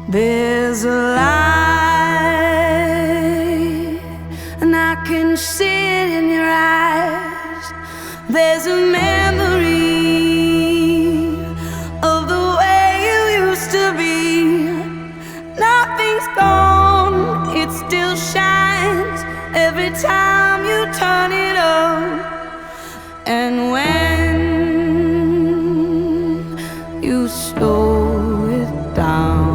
There's a light, and I can see it in your eyes. There's a memory of the way you used to be. Nothing's gone, it still shines every time you turn it on. And when you slow it down,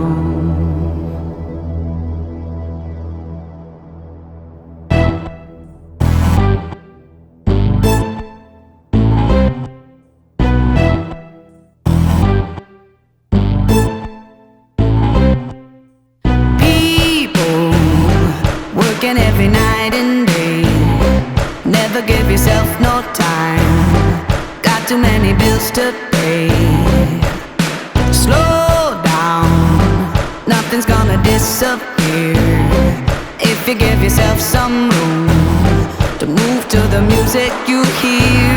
working every night and day, never give yourself no time. Got too many bills to pay. Slow down, nothing's gonna disappear if you give yourself some room to move to the music you hear.